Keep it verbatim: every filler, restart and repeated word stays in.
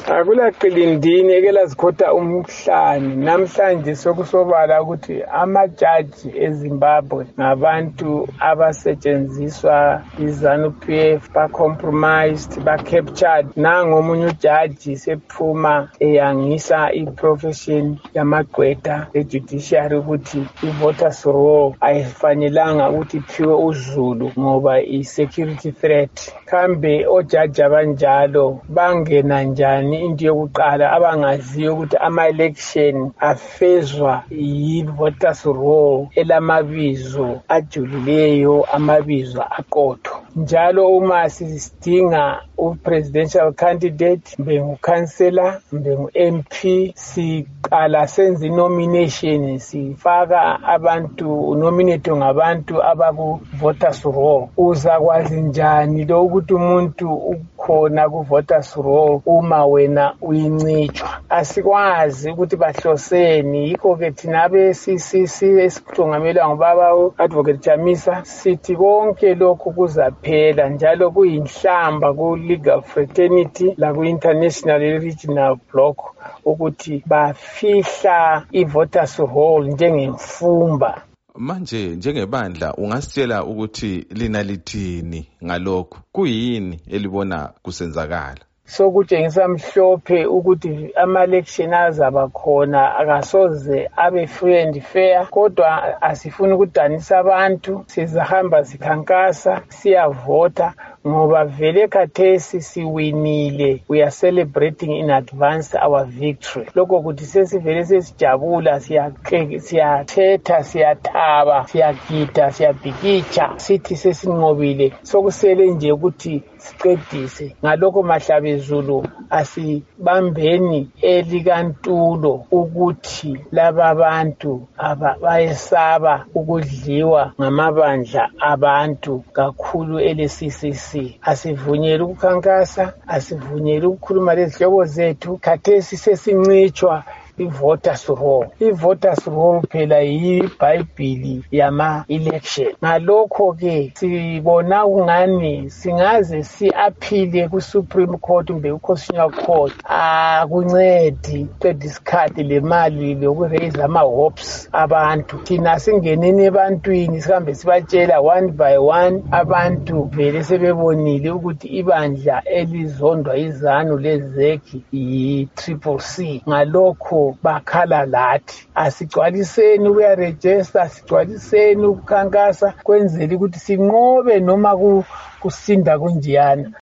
Akulaqilindini eke lazikhotha umhlane namhlanje sokusobala ukuthi amajaji eZimbabwe ngabantu abasetshenziswa iZanu-P F ba-compromised ba-captured. Nango omunye ujaji sephuma eyangisa i-profession yamagqwetha e-judiciary ukuthi i-voters roll ayifanelanga ukuthi iphiwe uZulu ngoba i-security threat. Kambe ojaji abanjalo bangena njani into yokuqala abangaziyo ukuthi ama-election afezwa yi-voters roll elamabizo ajulileyo, amabizo aqotho. Njalo uma sidinga u-presidential candidate, mbe ngu-councillor, mbe ngu-M P, siqala senze nomination, sifaka abantu, nominate ngabantu abaku-voters roll. Uzakwazi njani lo ukuthi umuntu ukhona ku-voters roll uma wena uyincitshwa? Asikwazi ukuthi bahloseni. Yikho-ke thina abe-C C C esihlongamelwa ngubaba u-Advocate Chamisa sithi konke lokhu kuzaphela, njalo kuyinhlamba ku-legal fraternity laku-international regional block ukuthi bafihla i-voters roll njengemfumba. Manje njengebandla ungasitshela ukuthi lina lithini ngalokho? Kuyini elibona kusenzakala? Sokutshengisa mhlophe ukuthi ama-election azaba khona akasoze abe free and fair, kodwa asifuni ukudanisa abantu. Sizahamba sikhankasa, siyavota ngoba vele khathesi siwinile. We are celebrating in advance our victory. Lokho ukuthi sesivele sesijabula, siyathetha, siyathaba, siyagida, siyabhikitsha, sithi sesinqobile. Sokusele nje ukuthi siqedise. Ngalokho Mahlabezulu asibambeni elikantulo ukuthi laba abantu bayesaba ukudliwa ngamabandla abantu kakhulu ele-C C C. Asivunyele ukukhankasa, asivunyele ukukhuluma lezihlobo zethu. Khathesi sesincitshwa i-voters roll. I-voters roll phela yibhayibhili yama-election. Ngalokho-ke sibona kungani singaze si-aphile ku-Supreme Court kumbe ku-Constitutional Court akuncedi qeda isikhathi lemali lokuraise ama-hopes abantu. Thina singeneni ebantwini sihambe sibatshela one by one. Abantu vele sebebonile ukuthi ibandla elizondwa izanu lezekhi yi-Triple C. Ngalokho bakhala lathi. Asigcwaliseni ukuyaregister, asigcwaliseni ukukhankasa kwenzela ukuthi sinqobe noma kusinda kunjiyana.